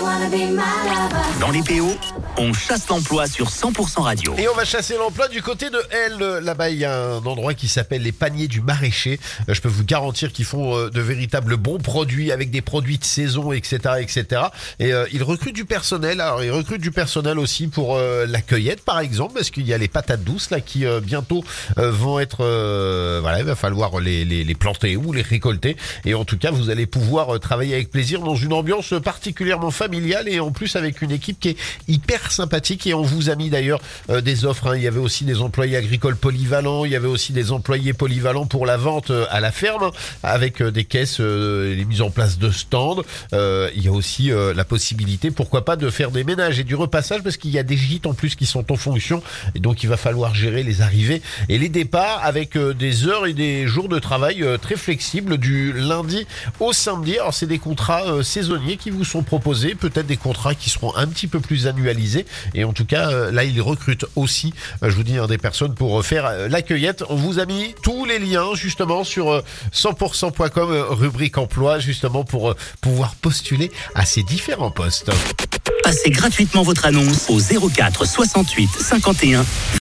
Dans les PO, on chasse l'emploi sur 100% radio. Et on va chasser l'emploi du côté de L. Là-bas, il y a un endroit qui s'appelle les paniers du maraîcher. Je peux vous garantir qu'ils font de véritables bons produits avec des produits de saison, etc., etc. Et ils recrutent du personnel. Alors, ils recrutent du personnel aussi pour la cueillette, par exemple, parce qu'il y a les patates douces là qui bientôt vont être. Voilà, il va falloir les planter ou les récolter. Et en tout cas, vous allez pouvoir travailler avec plaisir dans une ambiance particulièrement familiale et en plus avec une équipe qui est hyper sympathique. Et on vous a mis d'ailleurs des offres. Il y avait aussi des employés agricoles polyvalents, il y avait aussi des employés polyvalents pour la vente à la ferme avec des caisses, les mises en place de stands. Il y a aussi la possibilité, pourquoi pas, de faire des ménages et du repassage parce qu'il y a des gîtes en plus qui sont en fonction et donc il va falloir gérer les arrivées et les départs avec des heures et des jours de travail très flexibles du lundi au samedi. Alors c'est des contrats saisonniers qui vous sont proposés, peut-être des contrats qui seront un petit peu plus annualisés et en tout cas là ils recrutent aussi, je vous dis, des personnes pour faire la cueillette. On vous a mis tous les liens justement sur 100%.com rubrique emploi justement pour pouvoir postuler à ces différents postes. Passez gratuitement votre annonce au 04 68 51